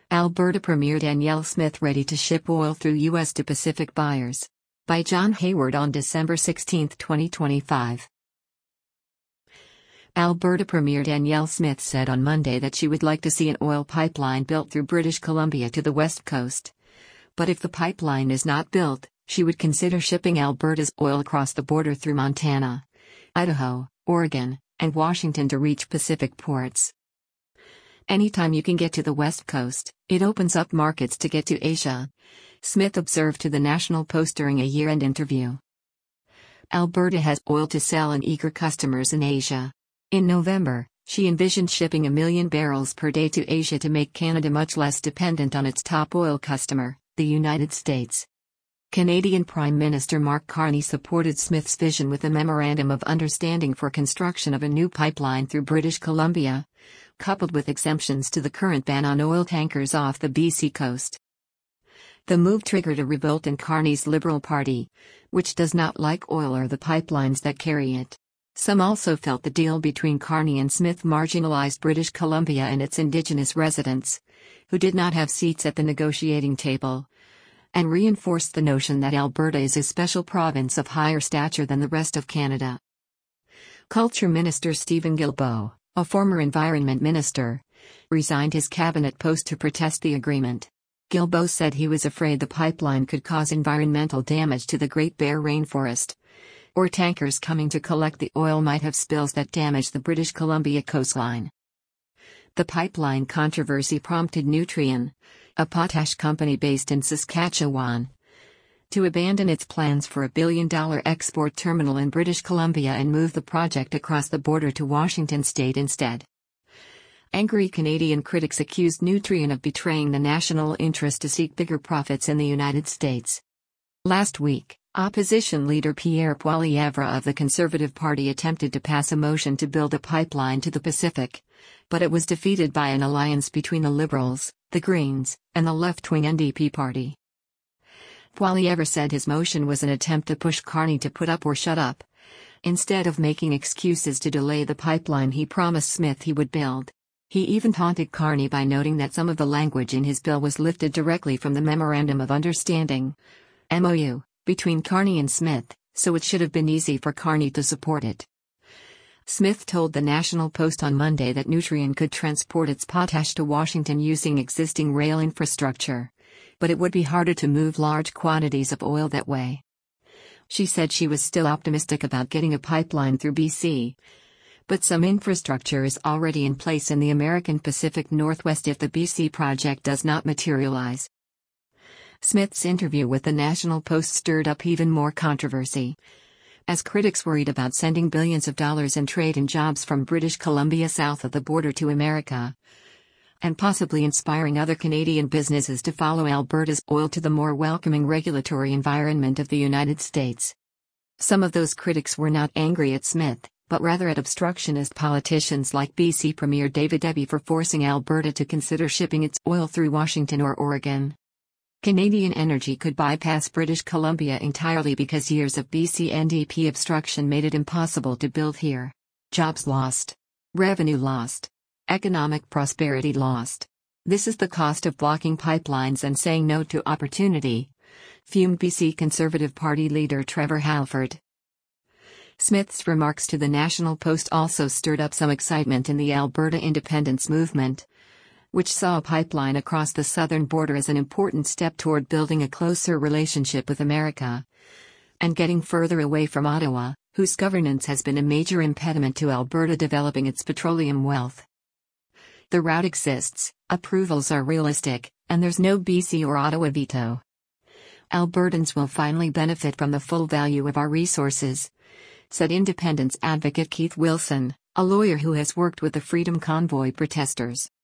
Alberta Premier Danielle Smith ready to ship oil through U.S. to Pacific buyers. By John Hayward on December 16, 2025. Alberta Premier Danielle Smith said on Monday that she would like to see an oil pipeline built through British Columbia to the west coast. But if the pipeline is not built, she would consider shipping Alberta's oil across the border through Montana, Idaho, Oregon, and Washington to reach Pacific ports. Anytime you can get to the west coast, it opens up markets to get to Asia, Smith observed to the National Post during a year-end interview. Alberta has oil to sell and eager customers in Asia. In November, she envisioned shipping 1 million barrels per day to Asia to make Canada much less dependent on its top oil customer, the United States. Canadian Prime Minister Mark Carney supported Smith's vision with a Memorandum of Understanding for construction of a new pipeline through British Columbia, coupled with exemptions to the current ban on oil tankers off the BC coast. The move triggered a revolt in Carney's Liberal Party, which does not like oil or the pipelines that carry it. Some also felt the deal between Carney and Smith marginalized British Columbia and its Indigenous residents, who did not have seats at the negotiating table, and reinforced the notion that Alberta is a special province of higher stature than the rest of Canada. Culture Minister Stephen Guilbeault, a former Environment Minister, resigned his cabinet post to protest the agreement. Guilbeault said he was afraid the pipeline could cause environmental damage to the Great Bear Rainforest, or tankers coming to collect the oil might have spills that damage the British Columbia coastline. The pipeline controversy prompted Nutrien, a potash company based in Saskatchewan, to abandon its plans for a $1 billion export terminal in British Columbia and move the project across the border to Washington state instead. Angry Canadian critics accused Nutrien of betraying the national interest to seek bigger profits in the United States. Last week, opposition leader Pierre Poilievre of the Conservative Party attempted to pass a motion to build a pipeline to the Pacific, but it was defeated by an alliance between the Liberals, the Greens, and the left-wing NDP party. Poilievre said his motion was an attempt to push Carney to put up or shut up. Instead of making excuses to delay the pipeline he promised Smith he would build. He even taunted Carney by noting that some of the language in his bill was lifted directly from the Memorandum of Understanding, MOU, between Carney and Smith, so it should have been easy for Carney to support it. Smith told the National Post on Monday that Nutrien could transport its potash to Washington using existing rail infrastructure, but it would be harder to move large quantities of oil that way. She said she was still optimistic about getting a pipeline through BC, but some infrastructure is already in place in the American Pacific Northwest if the BC project does not materialize. Smith's interview with the National Post stirred up even more controversy, as critics worried about sending billions of dollars in trade and jobs from British Columbia south of the border to America, and possibly inspiring other Canadian businesses to follow Alberta's oil to the more welcoming regulatory environment of the United States. Some of those critics were not angry at Smith, but rather at obstructionist politicians like BC Premier David Eby for forcing Alberta to consider shipping its oil through Washington or Oregon. Canadian Energy could bypass British Columbia entirely because years of BC NDP obstruction made it impossible to build here. Jobs lost. Revenue lost. Economic prosperity lost. This is the cost of blocking pipelines and saying no to opportunity, fumed BC Conservative Party leader Trevor Halford. Smith's remarks to the National Post also stirred up some excitement in the Alberta independence movement, which saw a pipeline across the southern border as an important step toward building a closer relationship with America, and getting further away from Ottawa, whose governance has been a major impediment to Alberta developing its petroleum wealth. The route exists, approvals are realistic, and there's no BC or Ottawa veto. Albertans will finally benefit from the full value of our resources, said independence advocate Keith Wilson, a lawyer who has worked with the Freedom Convoy protesters.